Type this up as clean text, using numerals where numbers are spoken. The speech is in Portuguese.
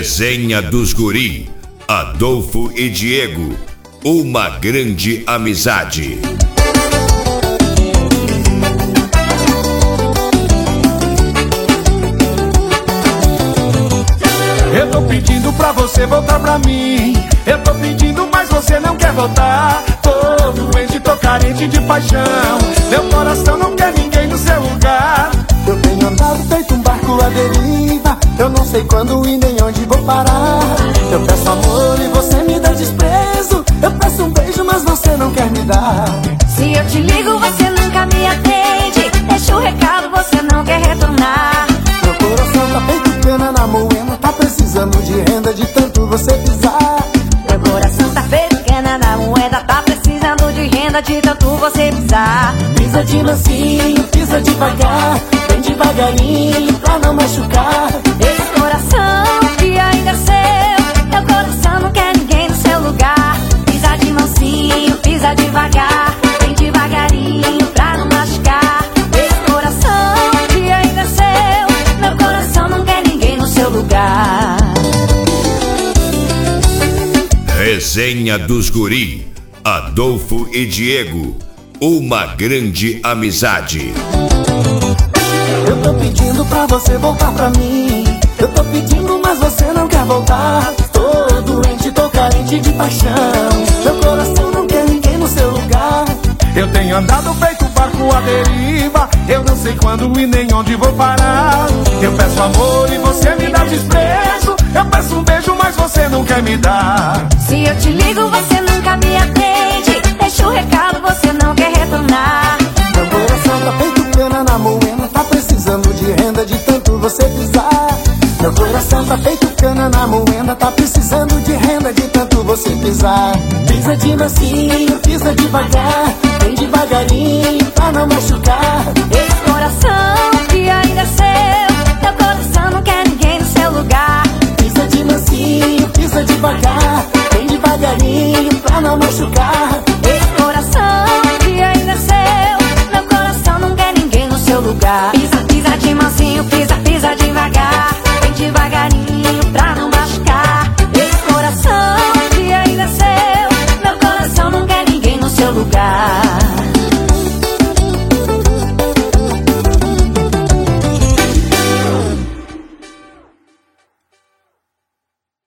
Resenha dos Guri, Adolfo e Diego, uma grande amizade. Eu tô pedindo pra você voltar pra mim. Eu tô pedindo, mas você não quer voltar. Tô doente, tô carente de paixão. Meu coração não quer ninguém no seu lugar. Eu tenho andado feito um barco à deriva. Eu não sei quando e nem onde vou parar. Eu peço amor e você me dá desprezo. Eu peço um beijo, mas você não quer me dar. Se eu te ligo, você nunca me atende. Deixa o recado, você não quer retornar. Meu coração tá feito pena na moema. Tá precisando de renda de tanto você pisar. Meu coração tá feito pena na moeda. Tá precisando de renda de tanto você pisar. Pisa de mansinho, pisa devagar. Bem devagarinho pra não machucar. Esse coração que ainda é seu, meu coração não quer ninguém no seu lugar. Pisa de mansinho, pisa devagar. Bem devagarinho pra não machucar. Esse coração que ainda é seu, meu coração não quer ninguém no seu lugar. Resenha dos Guri, Adolfo e Diego, uma grande amizade. Eu tô pedindo pra você voltar pra mim. Eu tô pedindo, mas você não quer voltar. Tô doente, tô carente de paixão. Meu coração não quer ninguém no seu lugar. Eu tenho andado feito barco à deriva. Eu não sei quando e nem onde vou parar. Eu peço amor e você me dá desprezo. Eu peço um beijo, mas você não quer me dar. Se eu te ligo, você nunca me atende. Deixa o recado, você não quer retornar. Meu coração tá feito pena na moema. Tá precisando de renda de tanto você pisar. Meu coração tá feito cana na moenda. Tá precisando de renda de tanto você pisar. Pisa de mansinho, pisa devagar. Bem devagarinho pra não machucar. Esse coração que ainda é seu, meu coração não quer ninguém no seu lugar. Pisa de mansinho, pisa devagar. Bem devagarinho pra não machucar.